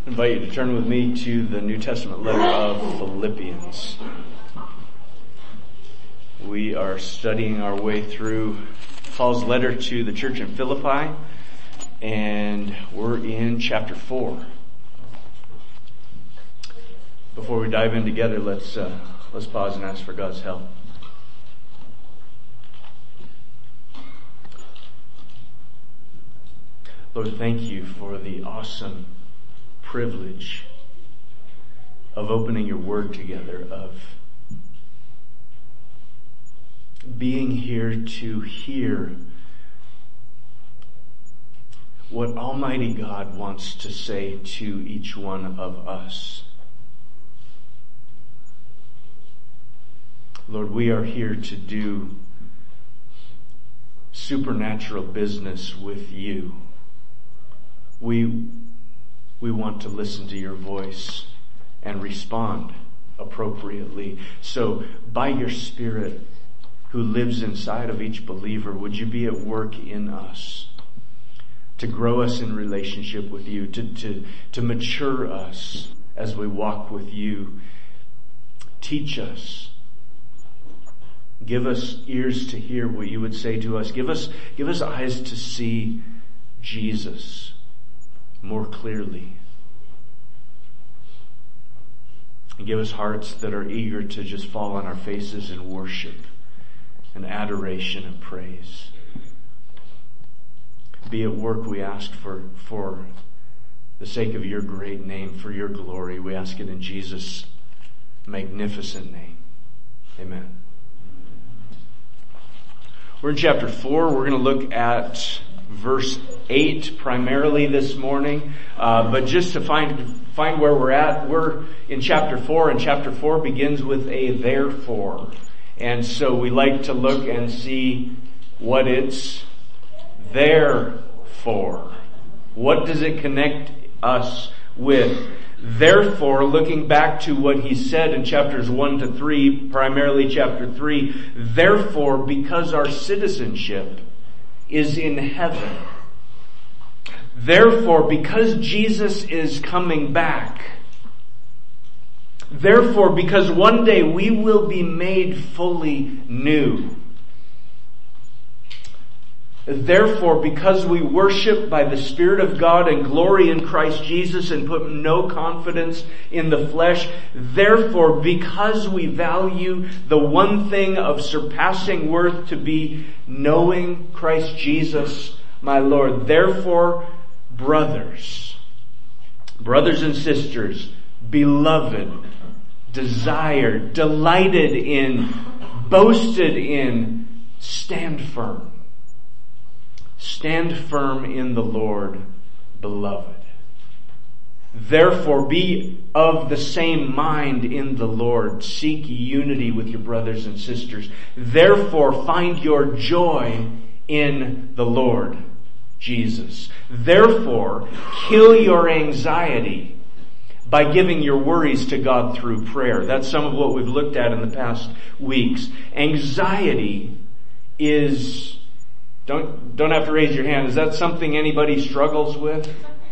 I invite you to turn with me to the New Testament letter of Philippians. We are studying our way through Paul's letter to the church in Philippi, and we're in chapter 4. Before we dive in together, let's pause and ask for God's help. Lord, thank you for the awesome privilege of opening your word together, of being here to hear what Almighty God wants to say to each one of us. Lord, we are here to do supernatural business with you. We want to listen to your voice and respond appropriately. So by your Spirit who lives inside of each believer, would you be at work in us to grow us in relationship with you, to mature us as we walk with you. Teach us. Give us ears to hear what you would say to us. Give us eyes to see Jesus more clearly. And give us hearts that are eager to just fall on our faces in worship and adoration and praise. Be at work, we ask, for the sake of your great name, for your glory. We ask it in Jesus' magnificent name. Amen. We're in chapter 4. We're going to look at verse 8 primarily this morning. But just to find where we're at, we're in chapter 4, and chapter 4 begins with a therefore. And so we like to look and see what it's there for. What does it connect us with? Therefore, looking back to what he said in chapters 1 to 3, primarily chapter 3, therefore, because our citizenship is in heaven. Therefore, because Jesus is coming back. Therefore, because one day we will be made fully new. Therefore, because we worship by the Spirit of God and glory in Christ Jesus and put no confidence in the flesh. Therefore, because we value the one thing of surpassing worth to be knowing Christ Jesus, my Lord. Therefore, brothers and sisters, beloved, desired, delighted in, boasted in, stand firm. Stand firm in the Lord, beloved. Therefore, be of the same mind in the Lord. Seek unity with your brothers and sisters. Therefore, find your joy in the Lord Jesus. Therefore, kill your anxiety by giving your worries to God through prayer. That's some of what we've looked at in the past weeks. Anxiety is... Don't have to raise your hand. Is that something anybody struggles with?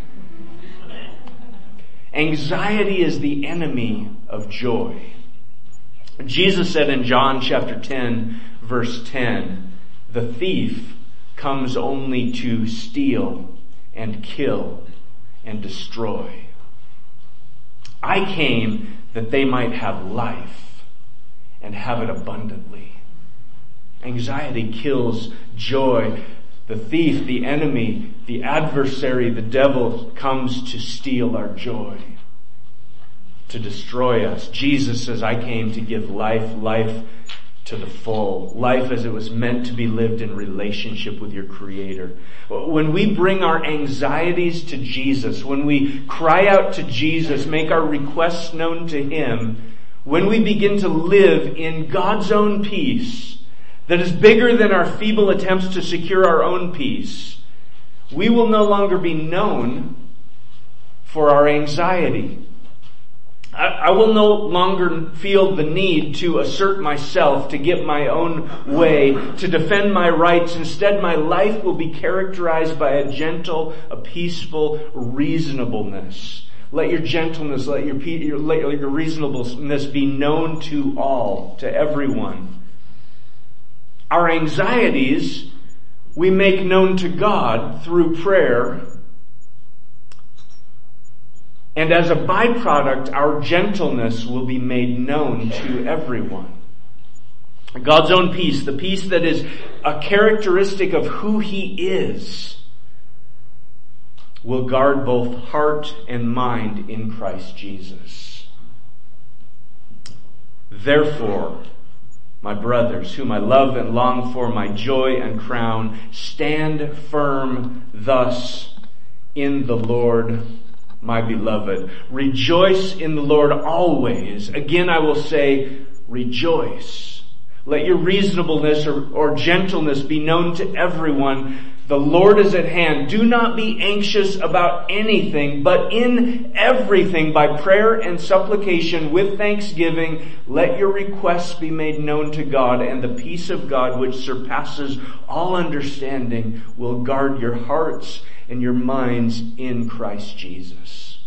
Anxiety is the enemy of joy. Jesus said in John chapter 10, verse 10, the thief comes only to steal and kill and destroy. I came that they might have life and have it abundantly. Anxiety kills joy. The thief, the enemy, the adversary, the devil comes to steal our joy, to destroy us. Jesus says, I came to give life to the full. Life as it was meant to be lived in relationship with your Creator. When we bring our anxieties to Jesus, when we cry out to Jesus, make our requests known to Him, when we begin to live in God's own peace, that is bigger than our feeble attempts to secure our own peace, we will no longer be known for our anxiety. I will no longer feel the need to assert myself, to get my own way, to defend my rights. Instead, my life will be characterized by a gentle, a peaceful reasonableness. Let your gentleness, let your reasonableness be known to all, to everyone. Our anxieties we make known to God through prayer. And as a byproduct, our gentleness will be made known to everyone. God's own peace, the peace that is a characteristic of who He is, will guard both heart and mind in Christ Jesus. Therefore, my brothers, whom I love and long for, my joy and crown, stand firm thus in the Lord, my beloved. Rejoice in the Lord always. Again, I will say, rejoice. Let your reasonableness or gentleness be known to everyone. The Lord is at hand. Do not be anxious about anything, but in everything, by prayer and supplication with thanksgiving, let your requests be made known to God, and the peace of God, which surpasses all understanding, will guard your hearts and your minds in Christ Jesus.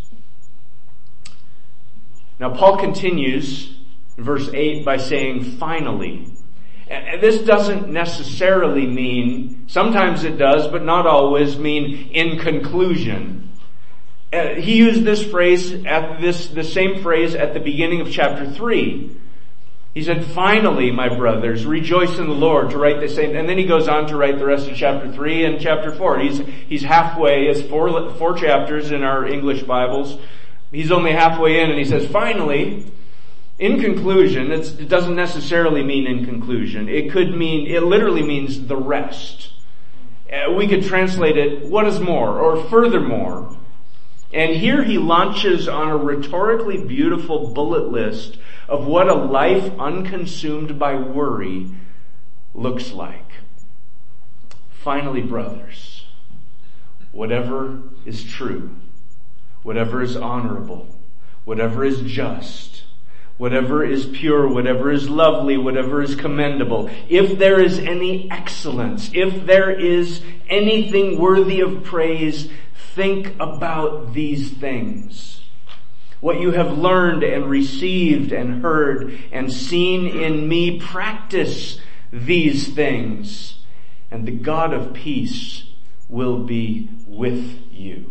Now, Paul continues in verse 8 by saying, finally. And this doesn't necessarily mean, sometimes it does, but not always mean in conclusion. He used this phrase the same phrase at the beginning of chapter 3. He said, finally, my brothers, rejoice in the Lord, to write the same. And then he goes on to write the rest of chapter 3 and chapter 4. He's halfway. It's four chapters in our English Bibles. He's only halfway in, and he says, finally. In conclusion, it doesn't necessarily mean in conclusion. It literally means the rest. We could translate it, what is more, or furthermore. And here he launches on a rhetorically beautiful bullet list of what a life unconsumed by worry looks like. Finally, brothers, whatever is true, whatever is honorable, whatever is just, whatever is pure, whatever is lovely, whatever is commendable, if there is any excellence, if there is anything worthy of praise, think about these things. What you have learned and received and heard and seen in me, practice these things, and the God of peace will be with you.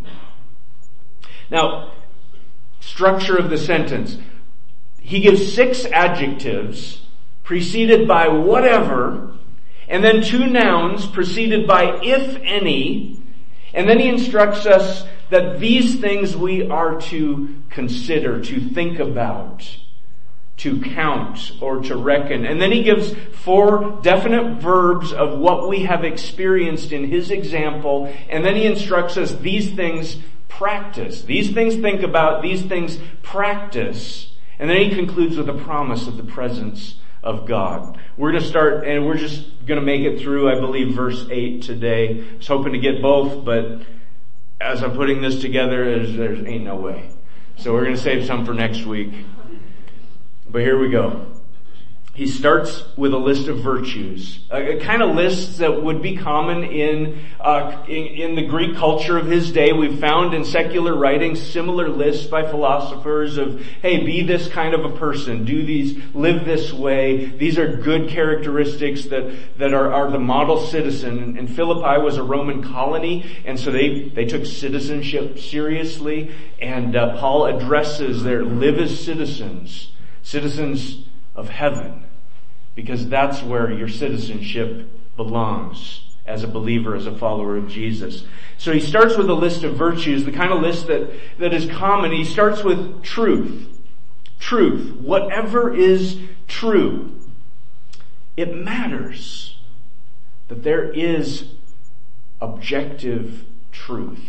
Now, structure of the sentence. He gives 6 adjectives preceded by whatever, and then 2 nouns preceded by if any, and then he instructs us that these things we are to consider, to think about, to count, or to reckon. And then he gives 4 definite verbs of what we have experienced in his example, and then he instructs us these things practice. These things think about, these things practice. And then he concludes with a promise of the presence of God. We're going to start, and we're just going to make it through, I believe, verse 8 today. I was hoping to get both, but as I'm putting this together, there ain't no way. So we're going to save some for next week. But here we go. He starts with a list of virtues, a kind of lists that would be common in the Greek culture of his day. We've found in secular writings similar lists by philosophers of, hey, be this kind of a person, do these, live this way. These are good characteristics that are the model citizen. And Philippi was a Roman colony, and so they took citizenship seriously. And Paul addresses their live as citizens of heaven. Because that's where your citizenship belongs as a believer, as a follower of Jesus. So he starts with a list of virtues, the kind of list that is common. He starts with truth. Truth. Whatever is true. It matters that there is objective truth.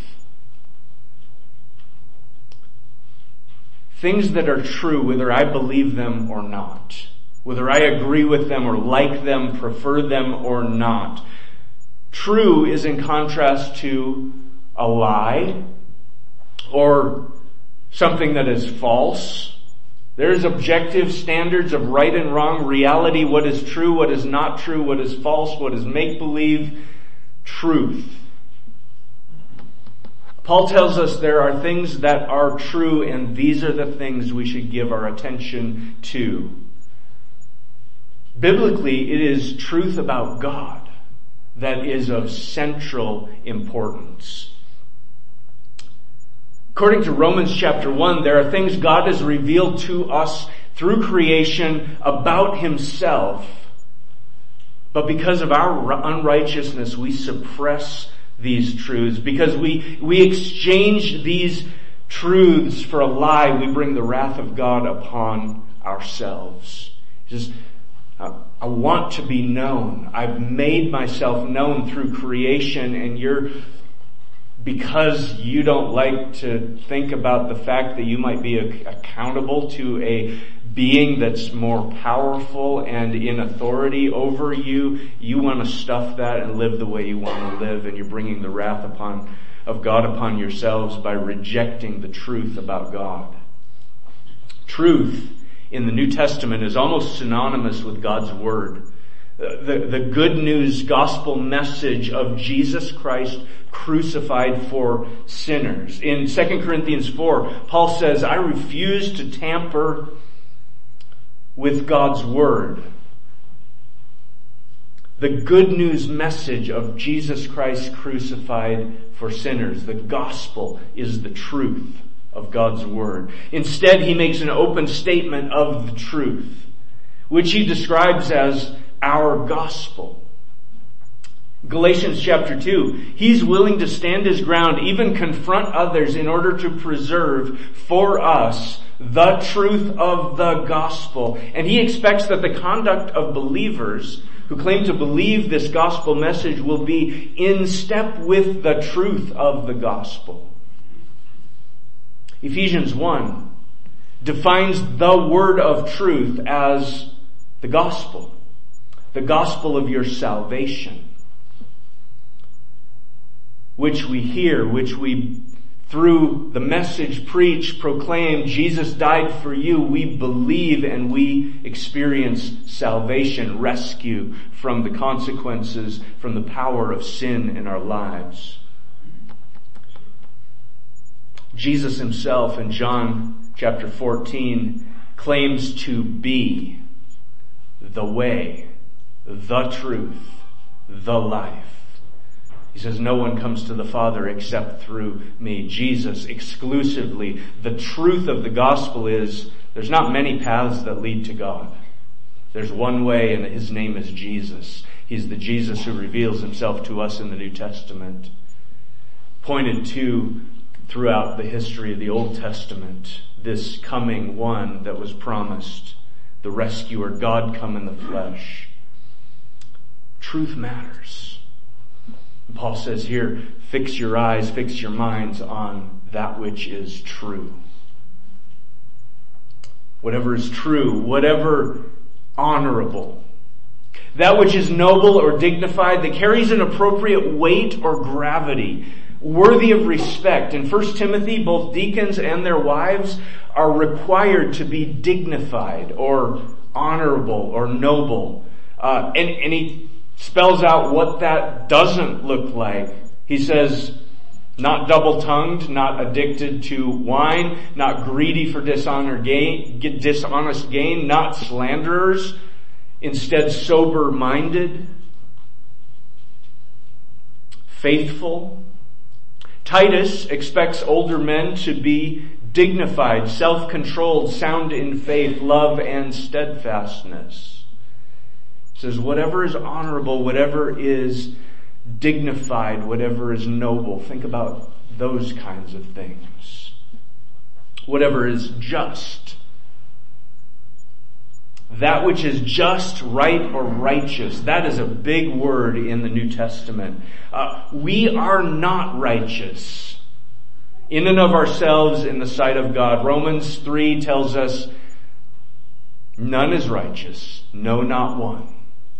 Things that are true, whether I believe them or not. Whether I agree with them or like them, prefer them or not. True is in contrast to a lie or something that is false. There's objective standards of right and wrong, reality, what is true, what is not true, what is false, what is make-believe, truth. Paul tells us there are things that are true, and these are the things we should give our attention to. Biblically, it is truth about God that is of central importance. According to Romans chapter 1, there are things God has revealed to us through creation about himself. But because of our unrighteousness, we suppress these truths. Because we exchange these truths for a lie, we bring the wrath of God upon ourselves. Just, I want to be known. I've made myself known through creation, and because you don't like to think about the fact that you might be accountable to a being that's more powerful and in authority over you, you want to stuff that and live the way you want to live, and you're bringing the wrath of God upon yourselves by rejecting the truth about God. Truth in the New Testament is almost synonymous with God's Word. The good news gospel message of Jesus Christ crucified for sinners. In 2 Corinthians 4, Paul says, I refuse to tamper with God's Word. The good news message of Jesus Christ crucified for sinners. The gospel is the truth of God's Word. Instead, he makes an open statement of the truth, which he describes as our gospel. Galatians chapter 2, he's willing to stand his ground, even confront others in order to preserve for us the truth of the gospel. And he expects that the conduct of believers who claim to believe this gospel message will be in step with the truth of the gospel. Ephesians 1 defines the word of truth as the gospel of your salvation, which we hear, which we, through the message preach, proclaim, Jesus died for you. We believe and we experience salvation, rescue from the consequences, from the power of sin in our lives. Jesus himself in John chapter 14 claims to be the way, the truth, the life. He says, no one comes to the Father except through me. Jesus exclusively. The truth of the gospel is there's not many paths that lead to God. There's one way, and his name is Jesus. He's the Jesus who reveals himself to us in the New Testament. Pointed to throughout the history of the Old Testament, this coming one that was promised, the rescuer, God come in the flesh. Truth matters. And Paul says here, fix your eyes, fix your minds on that which is true. Whatever is true, whatever honorable, that which is noble or dignified, that carries an appropriate weight or gravity, worthy of respect. In 1 Timothy, both deacons and their wives are required to be dignified or honorable or noble. And he spells out what that doesn't look like. He says, not double-tongued, not addicted to wine, not greedy for dishonest gain, not slanderers, instead sober-minded, faithful. Titus expects older men to be dignified, self-controlled, sound in faith, love, and steadfastness. He says, whatever is honorable, whatever is dignified, whatever is noble, think about those kinds of things. Whatever is just, that which is just, right, or righteous, that is a big word in the New Testament. We are not righteous in and of ourselves in the sight of God. Romans 3 tells us, none is righteous, no, not one.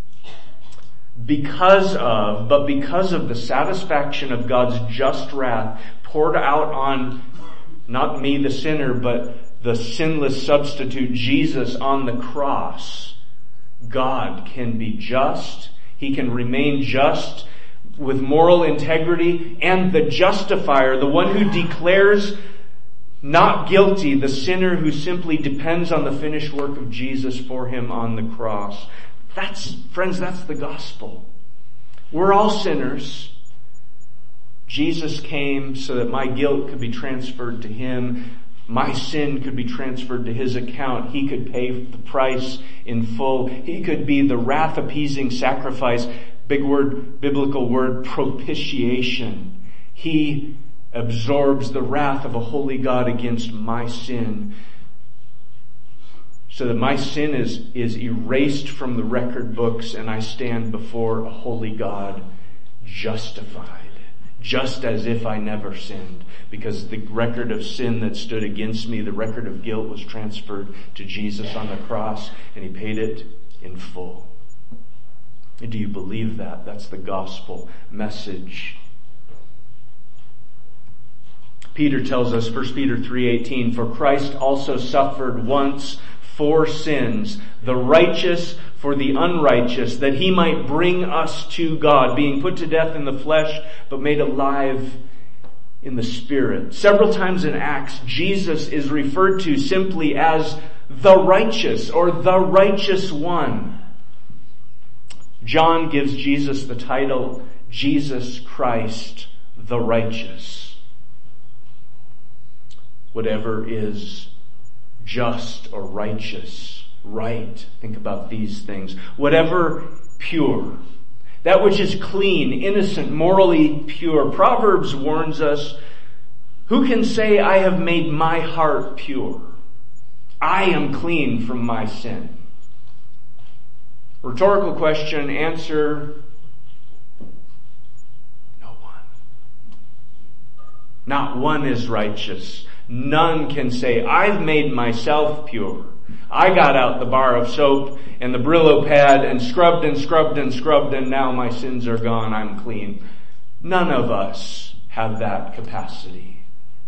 Because of the satisfaction of God's just wrath poured out on not me the sinner, but the sinless substitute Jesus on the cross, God can be just. He can remain just with moral integrity, and the justifier, the one who declares not guilty, the sinner who simply depends on the finished work of Jesus for him on the cross. Friends, that's the gospel. We're all sinners. Jesus came so that my guilt could be transferred to him. My sin could be transferred to his account. He could pay the price in full. He could be the wrath-appeasing sacrifice. Big word, biblical word, propitiation. He absorbs the wrath of a holy God against my sin, so that my sin is erased from the record books and I stand before a holy God justified, just as if I never sinned, because the record of sin that stood against me, the record of guilt, was transferred to Jesus on the cross, and he paid it in full. Do you believe that? That's the gospel message. Peter tells us, 1 Peter 3:18, for Christ also suffered once for sins, the righteous for the unrighteous, that he might bring us to God, being put to death in the flesh, but made alive in the Spirit. Several times in Acts, Jesus is referred to simply as the righteous or the righteous one. John gives Jesus the title, Jesus Christ, the righteous. Whatever is just or righteous, right. Think about these things. Whatever pure, that which is clean, innocent, morally pure. Proverbs warns us, who can say, I have made my heart pure? I am clean from my sin. Rhetorical question, answer, no one. Not one is righteous. None can say, I've made myself pure. I got out the bar of soap and the Brillo pad and scrubbed and scrubbed and scrubbed, and now my sins are gone, I'm clean. None of us have that capacity.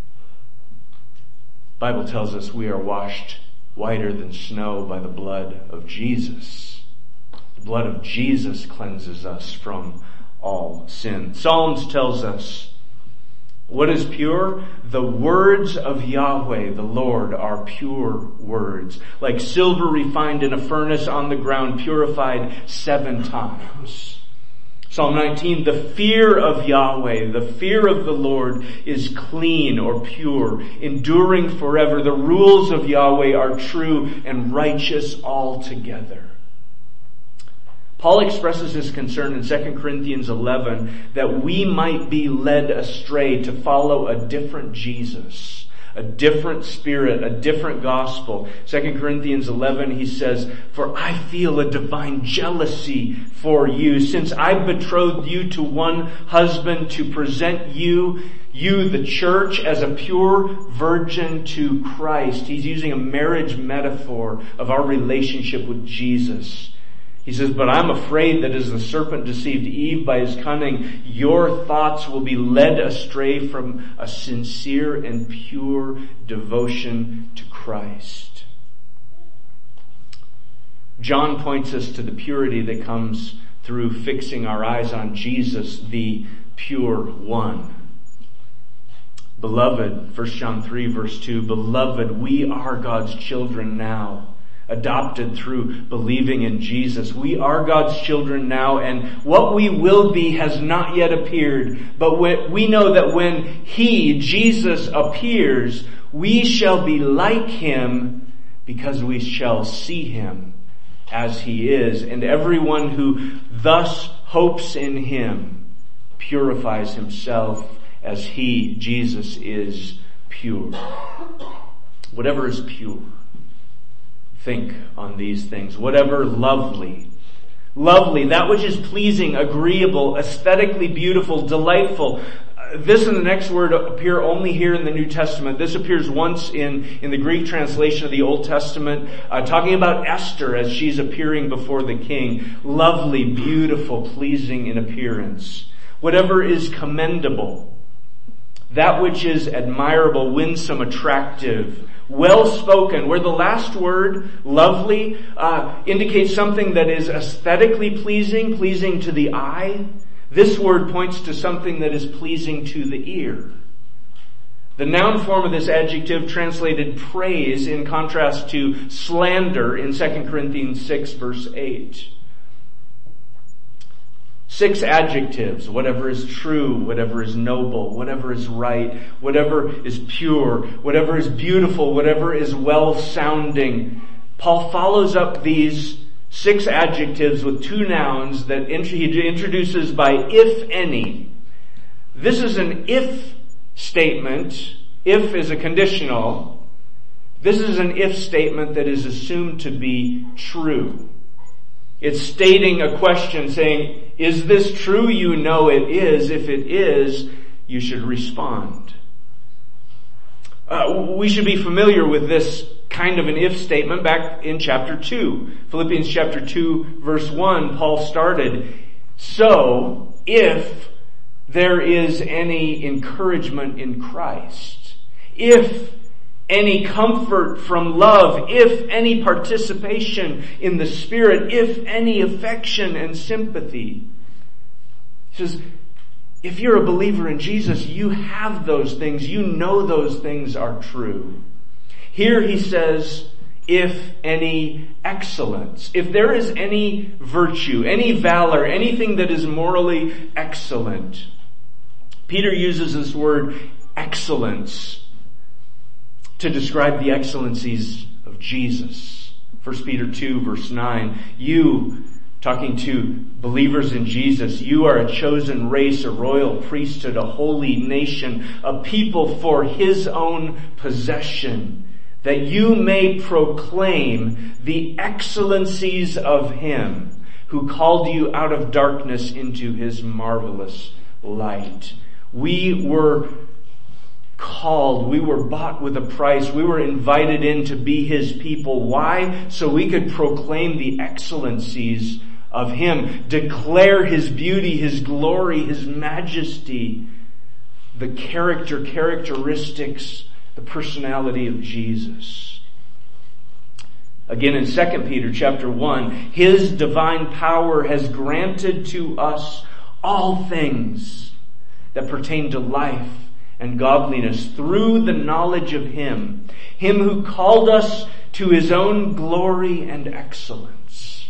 The Bible tells us we are washed whiter than snow by the blood of Jesus. The blood of Jesus cleanses us from all sin. Psalms tells us, what is pure? The words of Yahweh, the Lord, are pure words, like silver refined in a furnace on the ground, purified 7 times. Psalm 19, the fear of Yahweh, the fear of the Lord is clean or pure, enduring forever. The rules of Yahweh are true and righteous altogether. Paul expresses his concern in 2 Corinthians 11 that we might be led astray to follow a different Jesus, a different spirit, a different gospel. 2 Corinthians 11, he says, for I feel a divine jealousy for you, since I betrothed you to one husband to present you, the church, as a pure virgin to Christ. He's using a marriage metaphor of our relationship with Jesus. He says, but I'm afraid that as the serpent deceived Eve by his cunning, your thoughts will be led astray from a sincere and pure devotion to Christ. John points us to the purity that comes through fixing our eyes on Jesus, the pure one. Beloved, 1 John 3 verse 2, beloved, we are God's children now. Adopted through believing in Jesus. We are God's children now, and what we will be has not yet appeared. But we know that when He, Jesus, appears, we shall be like Him because we shall see Him as He is. And everyone who thus hopes in Him purifies himself as He, Jesus, is pure. Whatever is pure. Think on these things. Whatever lovely, that which is pleasing, agreeable, aesthetically beautiful, delightful. This and the next word appear only here in the New Testament. This appears once in the Greek translation of the Old Testament, talking about Esther as she's appearing before the king. Lovely, beautiful, pleasing in appearance. Whatever is commendable. That which is admirable, winsome, attractive, well-spoken, where the last word, lovely, indicates something that is aesthetically pleasing to the eye, This word points to something that is pleasing to the ear. The noun form of this adjective translated praise in contrast to slander in 2 Corinthians 6 verse 8. 6 adjectives: whatever is true, whatever is noble, whatever is right, whatever is pure, whatever is beautiful, whatever is well-sounding. Paul follows up these 6 adjectives with 2 nouns that he introduces by if any. This is an if statement. If is a conditional. This is an if statement that is assumed to be true. It's stating a question saying, is this true? You know it is. If it is, you should respond. We should be familiar with this kind of an if statement back in chapter 2. Philippians chapter 2 verse 1, Paul started, so if there is any encouragement in Christ, if any comfort from love, if any participation in the Spirit, if any affection and sympathy. He says, if you're a believer in Jesus, you have those things. You know those things are true. Here he says, if any excellence, if there is any virtue, any valor, anything that is morally excellent. Peter uses this word excellence to describe the excellencies of Jesus. 1 Peter 2 verse 9, you, talking to believers in Jesus, you are a chosen race, a royal priesthood, a holy nation, a people for His own possession, that you may proclaim the excellencies of Him who called you out of darkness into His marvelous light. We were called, we were bought with a price, we were invited in to be His people. Why? So we could proclaim the excellencies of Him, declare His beauty, His glory, His majesty, the characteristics, the personality of Jesus. Again in 2 Peter chapter 1, His divine power has granted to us all things that pertain to life and godliness through the knowledge of Him who called us to His own glory and excellence.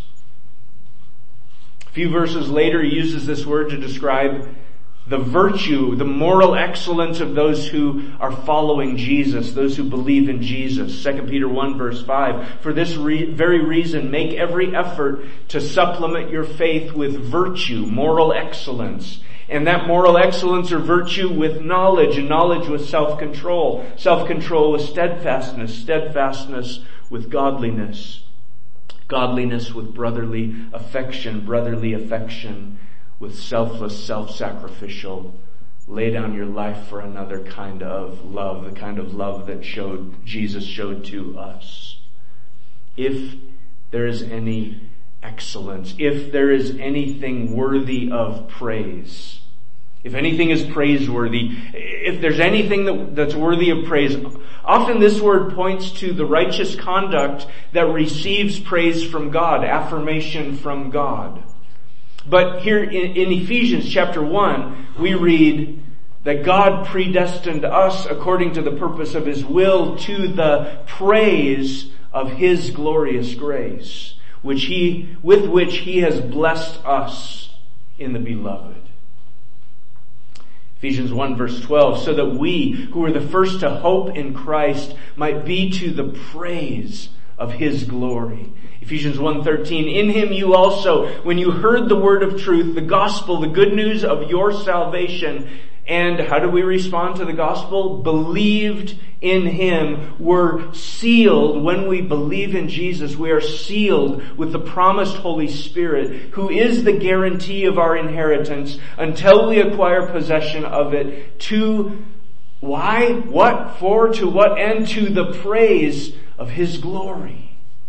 A few verses later, he uses this word to describe the virtue, the moral excellence of those who are following Jesus, those who believe in Jesus. 2 Peter 1 verse 5, for this very reason, make every effort to supplement your faith with virtue, moral excellence. And that moral excellence or virtue with knowledge, and knowledge with self-control, self-control with steadfastness, steadfastness with godliness, godliness with brotherly affection with selfless, self-sacrificial, lay down your life for another kind of love, the kind of love that Jesus showed to us. If there is any excellence, if there is anything worthy of praise, if anything is praiseworthy, if there's anything that's worthy of praise, often this word points to the righteous conduct that receives praise from God, affirmation from God. But here in Ephesians chapter 1, we read that God predestined us according to the purpose of His will to the praise of His glorious grace, with which He has blessed us in the beloved. Ephesians 1 verse 12, so that we who were the first to hope in Christ might be to the praise of His glory. Ephesians 1:13, in Him you also, when you heard the word of truth, the gospel, the good news of your salvation, and how do we respond to the gospel? Believed in Him, were sealed. When we believe in Jesus, we are sealed with the promised Holy Spirit, who is the guarantee of our inheritance until we acquire possession of it. To why? What for? To what end? To the praise of His glory.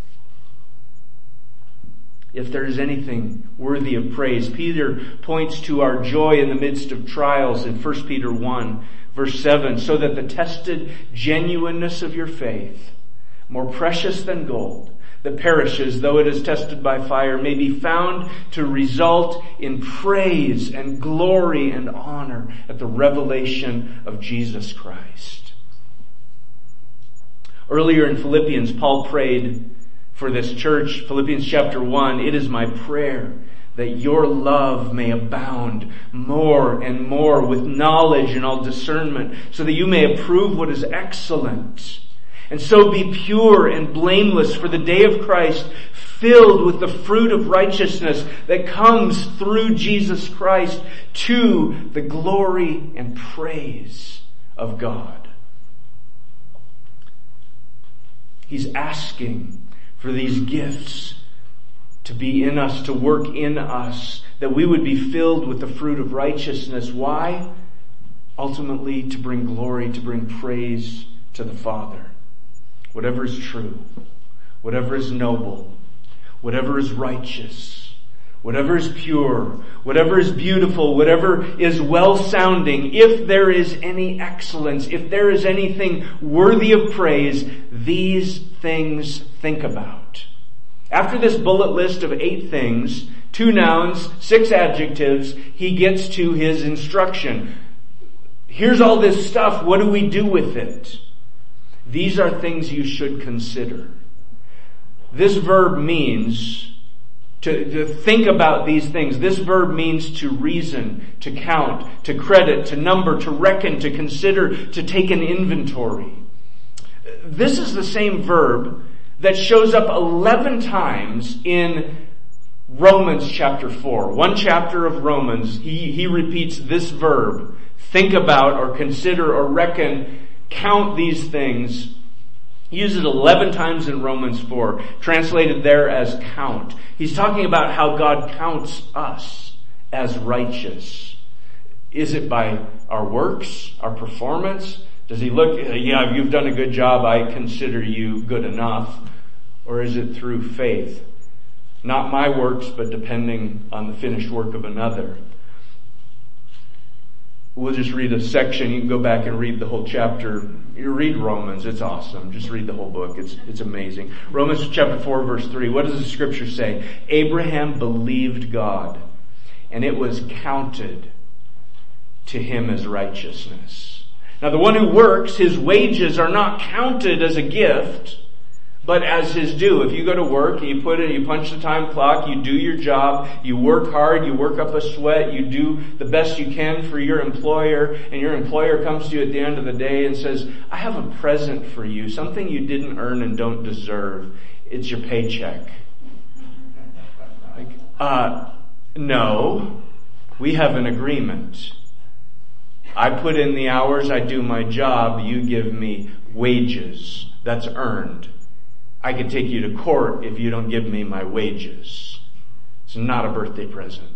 If there is anything worthy of praise, Peter points to our joy in the midst of trials in 1 Peter 1 verse 7, so that the tested genuineness of your faith, more precious than gold, that perishes, though it is tested by fire, may be found to result in praise and glory and honor at the revelation of Jesus Christ. Earlier in Philippians, Paul prayed for this church. Philippians chapter 1, "It is my prayer that your love may abound more and more with knowledge and all discernment, so that you may approve what is excellent, and so be pure and blameless for the day of Christ, filled with the fruit of righteousness that comes through Jesus Christ, to the glory and praise of God." He's asking for these gifts to be in us, to work in us, that we would be filled with the fruit of righteousness. Why? Ultimately, to bring glory, to bring praise to the Father. Whatever is true, whatever is noble, whatever is righteous, whatever is pure, whatever is beautiful, whatever is well-sounding, if there is any excellence, if there is anything worthy of praise, these things think about. After this bullet list of 8 things, 2 nouns, 6 adjectives, he gets to his instruction. Here's all this stuff. What do we do with it? These are things you should consider. This verb means to think about these things. This verb means to reason, to count, to credit, to number, to reckon, to consider, to take an inventory. This is the same verb that shows up 11 times in Romans chapter 4. One chapter of Romans, he repeats this verb. Think about or consider or reckon, count these things. He uses it 11 times in Romans 4, translated there as count. He's talking about how God counts us as righteous. Is it by our works, our performance? Does he look, yeah, you've done a good job, I consider you good enough? Or is it through faith? Not my works, but depending on the finished work of another. We'll just read a section. You can go back and read the whole chapter. You read Romans. It's awesome. Just read the whole book. It's amazing. Romans chapter 4 verse 3. What does the scripture say? Abraham believed God, and it was counted to him as righteousness. Now the one who works, his wages are not counted as a gift, but as his due. If you go to work and you you punch the time clock, you do your job, you work hard, you work up a sweat, you do the best you can for your employer, and your employer comes to you at the end of the day and says, I have a present for you, something you didn't earn and don't deserve. It's your paycheck. No, we have an agreement. I put in the hours, I do my job, you give me wages. That's earned. I can take you to court if you don't give me my wages. It's not a birthday present.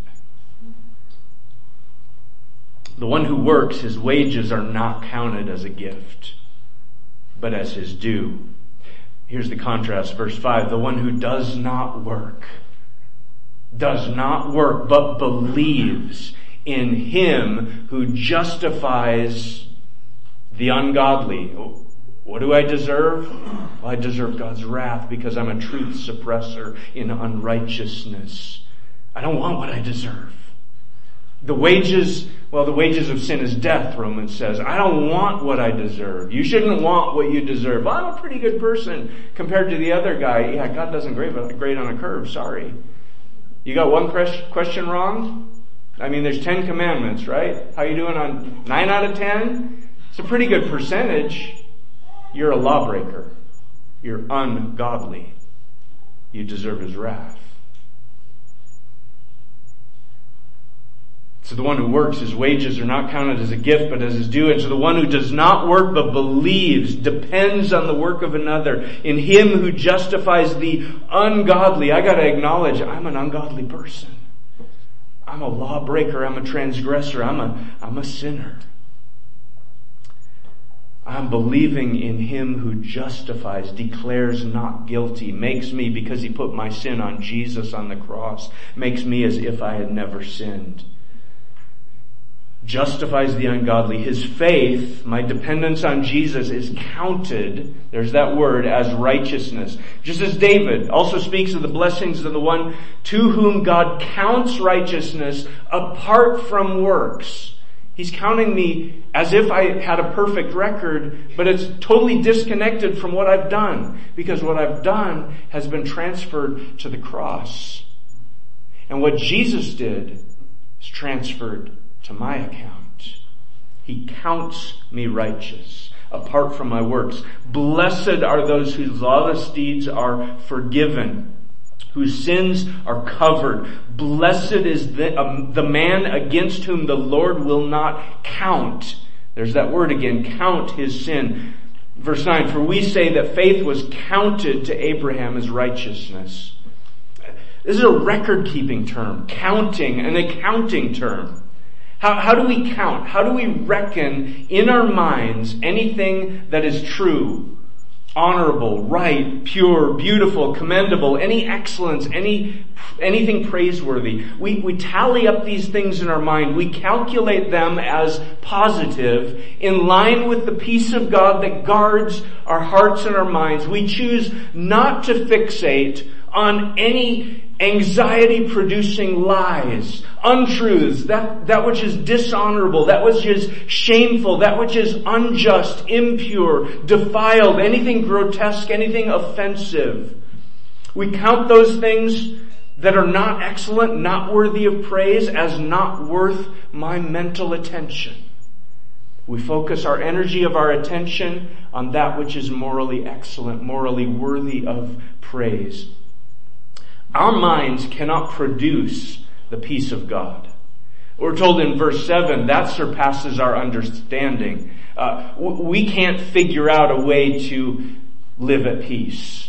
The one who works, his wages are not counted as a gift, but as his due. Here's the contrast, verse 5. The one who does not work, but believes in him who justifies the ungodly. What do I deserve? Well, I deserve God's wrath because I'm a truth suppressor in unrighteousness. I don't want what I deserve. The wages of sin is death, Romans says. I don't want what I deserve. You shouldn't want what you deserve. Well, I'm a pretty good person compared to the other guy. Yeah, God doesn't grade on a curve. Sorry. You got one question wrong? I mean, there's 10 commandments, right? How you doing on 9 out of 10? It's a pretty good percentage. You're a lawbreaker. You're ungodly. You deserve his wrath. So the one who works, his wages are not counted as a gift, but as his due. And so the one who does not work, but believes, depends on the work of another. In him who justifies the ungodly. I gotta acknowledge, I'm an ungodly person. I'm a lawbreaker. I'm a transgressor. I'm a sinner. I'm believing in him who justifies, declares not guilty, makes me, because he put my sin on Jesus on the cross, makes me as if I had never sinned. justifies the ungodly. His faith, my dependence on Jesus, is counted, there's that word, as righteousness. Just as David also speaks of the blessings of the one to whom God counts righteousness apart from works. He's counting me as if I had a perfect record, but it's totally disconnected from what I've done, because what I've done has been transferred to the cross. And what Jesus did is transferred to my account. He counts me righteous apart from my works. Blessed are those whose lawless deeds are forgiven, whose sins are covered. Blessed is the man against whom the Lord will not count. There's that word again, count his sin. Verse 9, for we say that faith was counted to Abraham as righteousness. This is a record-keeping term, counting, an accounting term. How do we count? How do we reckon in our minds anything that is true, honorable, right, pure, beautiful, commendable, any excellence, anything praiseworthy? We tally up these things in our mind. We calculate them as positive in line with the peace of God that guards our hearts and our minds. We choose not to fixate on any anxiety-producing lies, untruths, that which is dishonorable, that which is shameful, that which is unjust, impure, defiled, anything grotesque, anything offensive. We count those things that are not excellent, not worthy of praise, as not worth my mental attention. We focus our energy of our attention on that which is morally excellent, morally worthy of praise. Our minds cannot produce the peace of God. We're told in verse 7, that surpasses our understanding. We can't figure out a way to live at peace.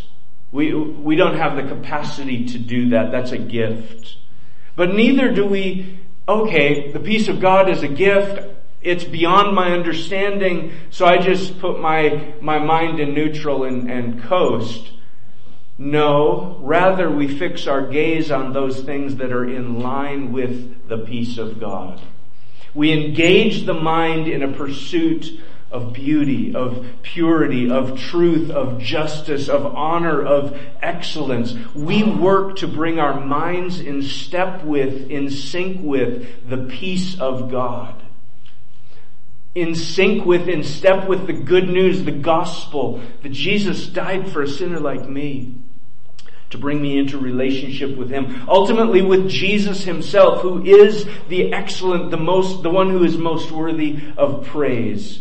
We don't have the capacity to do that. That's a gift. But neither do we, the peace of God is a gift. It's beyond my understanding, so I just put my mind in neutral and coast. No, rather we fix our gaze on those things that are in line with the peace of God. We engage the mind in a pursuit of beauty, of purity, of truth, of justice, of honor, of excellence. We work to bring our minds in step with, in sync with the peace of God. In sync with, in step with the good news, the gospel, that Jesus died for a sinner like me, to bring me into relationship with Him. Ultimately with Jesus Himself, who is the excellent, the one who is most worthy of praise.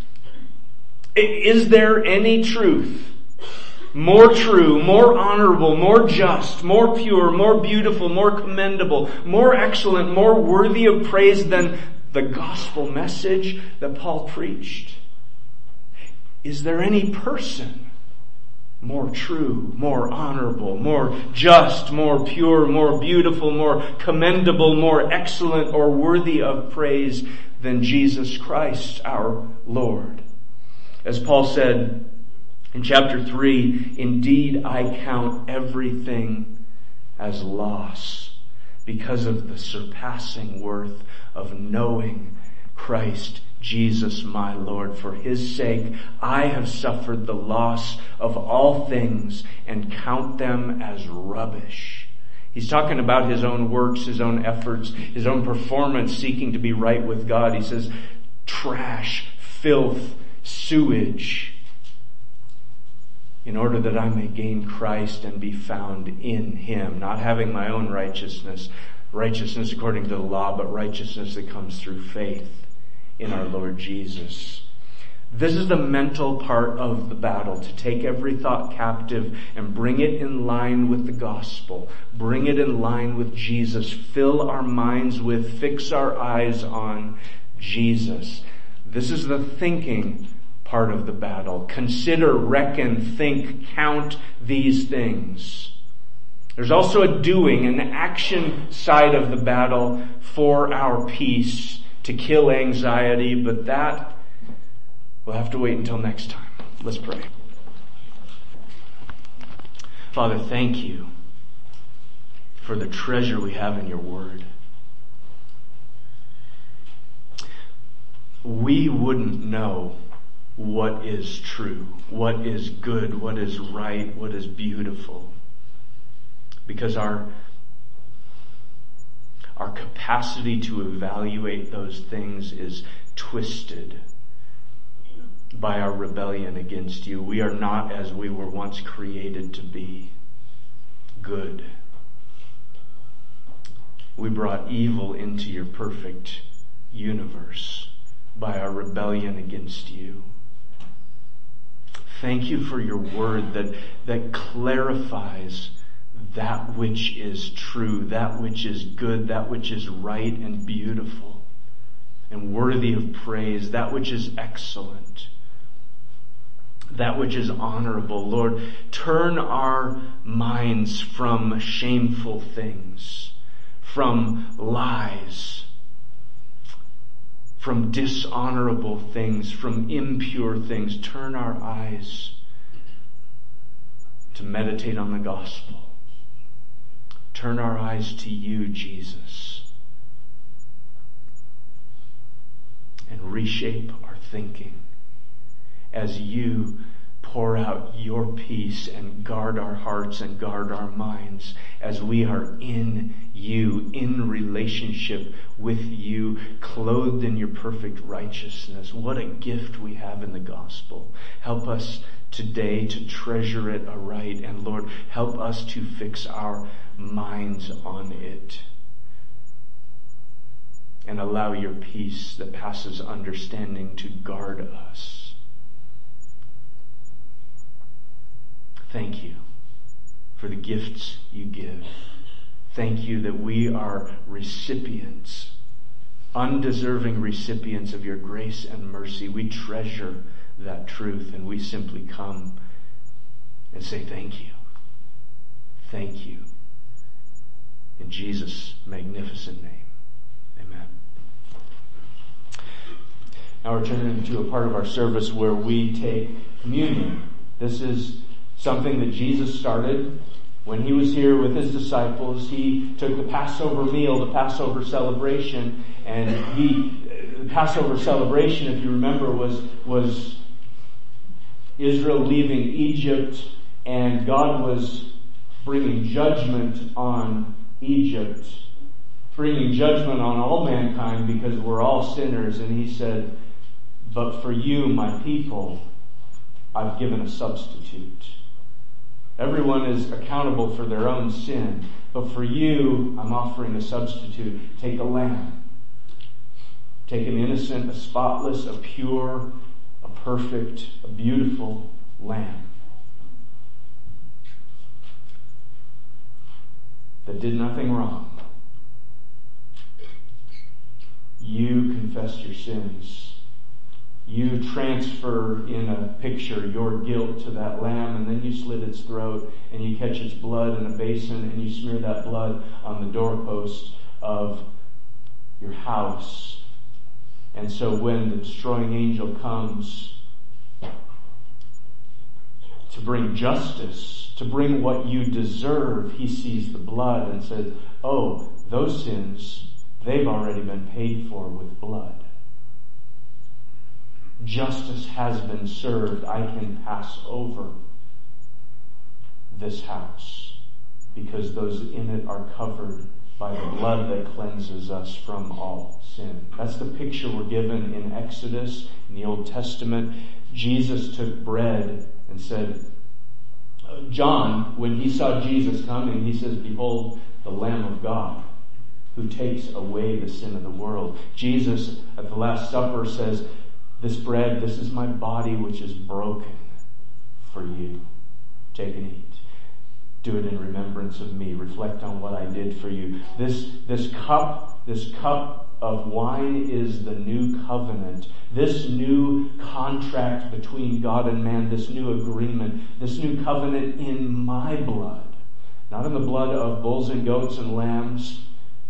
Is there any truth more true, more honorable, more just, more pure, more beautiful, more commendable, more excellent, more worthy of praise than the gospel message that Paul preached? Is there any person more true, more honorable, more just, more pure, more beautiful, more commendable, more excellent, or worthy of praise than Jesus Christ our Lord? As Paul said in chapter 3, indeed I count everything as loss because of the surpassing worth of knowing Christ Jesus my Lord. For His sake I have suffered the loss of all things and count them as rubbish. He's talking about his own works, his own efforts, his own performance seeking to be right with God. He says, trash, filth, sewage, in order that I may gain Christ and be found in Him, not having my own righteousness according to the law, but righteousness that comes through faith in our Lord Jesus. This is the mental part of the battle, to take every thought captive and bring it in line with the gospel. Bring it in line with Jesus. Fill our minds with, fix our eyes on Jesus. This is the thinking part of the battle. Consider, reckon, think, count these things. There's also a doing, an action side of the battle for our peace, to kill anxiety, but that we'll have to wait until next time. Let's pray. Father, thank you for the treasure we have in your word. we wouldn't know what is true, what is good, what is right, what is beautiful. Because our capacity to evaluate those things is twisted by our rebellion against you. We are not as we were once created to be, good. We brought evil into your perfect universe by our rebellion against you. Thank you for your word that clarifies that which is true, that which is good, that which is right and beautiful and worthy of praise, that which is excellent, that which is honorable. Lord, turn our minds from shameful things, from lies, from dishonorable things, from impure things. Turn our eyes to meditate on the gospel. Turn our eyes to you, Jesus, and reshape our thinking as you pour out your peace and guard our hearts and guard our minds as we are in you, in relationship with you, clothed in your perfect righteousness. What a gift we have in the gospel. Help us today to treasure it aright, and Lord, help us to fix our minds on it and allow your peace that passes understanding to guard us. Thank you for the gifts you give. Thank you that we are recipients, undeserving recipients of your grace and mercy. We treasure that truth, and we simply come and say thank you. Thank you. In Jesus' magnificent name. Amen. Now we're turning to a part of our service where we take communion. This is something that Jesus started when he was here with his disciples. He took the Passover meal, the Passover celebration, and the Passover celebration, if you remember, was Israel leaving Egypt, and God was bringing judgment on Egypt, bringing judgment on all mankind because we're all sinners. And he said, but for you, my people, I've given a substitute. Everyone is accountable for their own sin, but for you, I'm offering a substitute. Take a lamb. Take an innocent, a spotless, a pure, a perfect, a beautiful lamb that did nothing wrong. You confess your sins. You transfer in a picture your guilt to that lamb, and then you slit its throat and you catch its blood in a basin and you smear that blood on the doorpost of your house. And so when the destroying angel comes to bring justice, to bring what you deserve, he sees the blood and says, oh, those sins, they've already been paid for with blood. Justice has been served. I can pass over this house because those in it are covered by the blood that cleanses us from all sin. That's the picture we're given in Exodus, in the Old Testament. Jesus took bread and said, John, when he saw Jesus coming, he says, behold, the Lamb of God who takes away the sin of the world. Jesus at the Last Supper says, this bread, this is my body which is broken for you. Take and eat. Do it in remembrance of me. Reflect on what I did for you. This cup of wine is the new covenant. This new contract between God and man, this new agreement, this new covenant in my blood. Not in the blood of bulls and goats and lambs.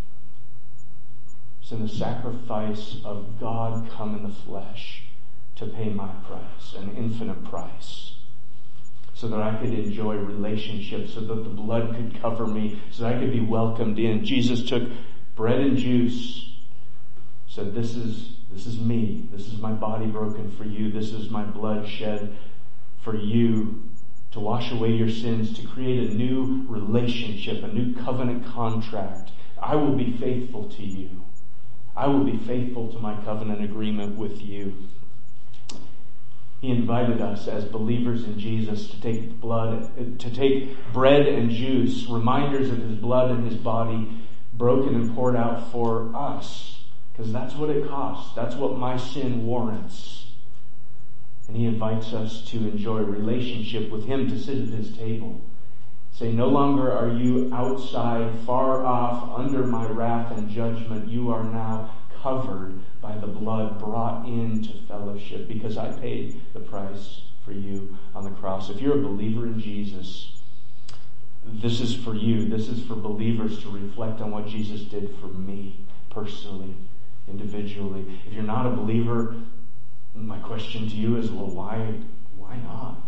It's in the sacrifice of God come in the flesh to pay my price, an infinite price, so that I could enjoy relationships, so that the blood could cover me, so that I could be welcomed in. Jesus took bread and juice, said, this is This is me. This is my body broken for you. This is my blood shed for you to wash away your sins, to create a new relationship, a new covenant contract. I will be faithful to you. I will be faithful to my covenant agreement with you. He invited us as believers in Jesus to take bread and juice, reminders of his blood and his body broken and poured out for us. Because that's what it costs. That's what my sin warrants. And he invites us to enjoy a relationship with him, to sit at his table. Say, no longer are you outside, far off, under my wrath and judgment. You are now covered by the blood, brought into fellowship, because I paid the price for you on the cross. If you're a believer in Jesus, this is for you. This is for believers to reflect on what Jesus did for me personally, individually. If you're not a believer, my question to you is, well, why not?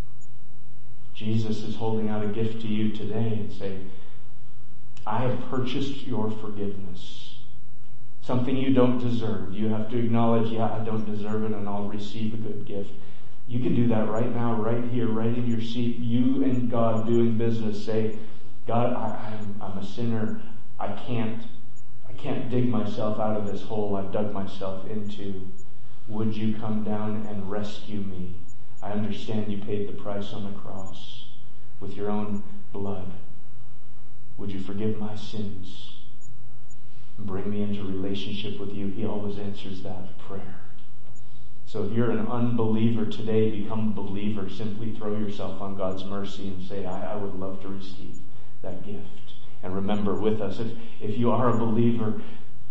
Jesus is holding out a gift to you today and saying, I have purchased your forgiveness. Something you don't deserve. You have to acknowledge, I don't deserve it, and I'll receive a good gift. You can do that right now, right here, right in your seat. You and God doing business. Say, God, I'm a sinner. I can't dig myself out of this hole I've dug myself into. Would you come down and rescue me? I understand you paid the price on the cross with your own blood. Would you forgive my sins? Bring me into relationship with you. He always answers that prayer. So if you're an unbeliever today, become a believer. Simply throw yourself on God's mercy and say, I would love to receive that gift. And remember with us, if you are a believer,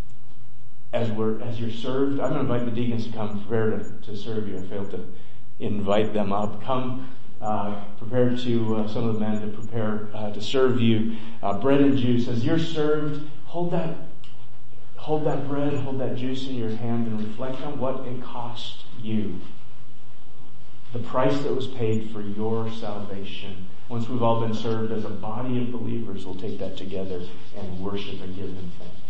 as you're served, I'm going to invite the deacons to come prepare to serve you. I failed to invite them up. Come prepare to, some of the men to prepare to serve you bread and juice. As you're served, hold that bread, hold that juice in your hand, and reflect on what it cost you. The price that was paid for your salvation. Once we've all been served as a body of believers, we'll take that together and worship and give him thanks.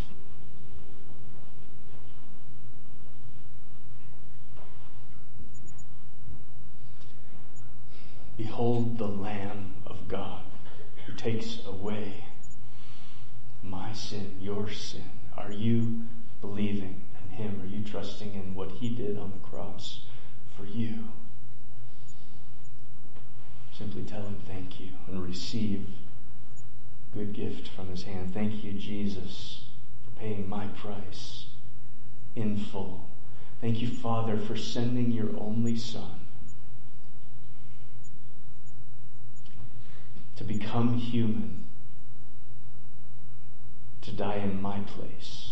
Behold the Lamb of God who takes away my sin, your sin. Are you believing in him? Are you trusting in what he did on the cross for you? Simply tell him thank you and receive a good gift from his hand. Thank you, Jesus, for paying my price in full. Thank you, Father, for sending your only Son to become human, to die in my place,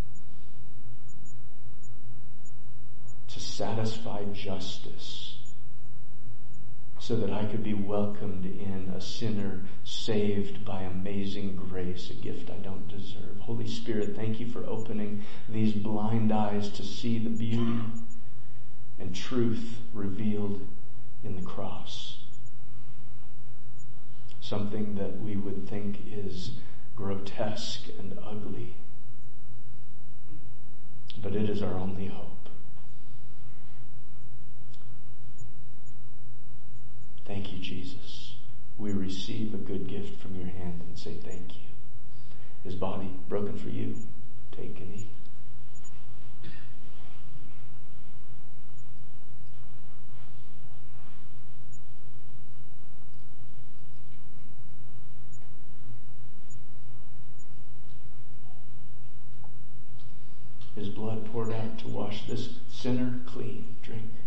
to satisfy justice, so that I could be welcomed in, a sinner saved by amazing grace, a gift I don't deserve. Holy Spirit, thank you for opening these blind eyes to see the beauty and truth revealed in the cross. Something that we would think is grotesque and ugly, but it is our only hope. Thank you, Jesus. We receive a good gift from your hand and say thank you. His body broken for you. Take and eat. His blood poured out to wash this sinner clean. Drink.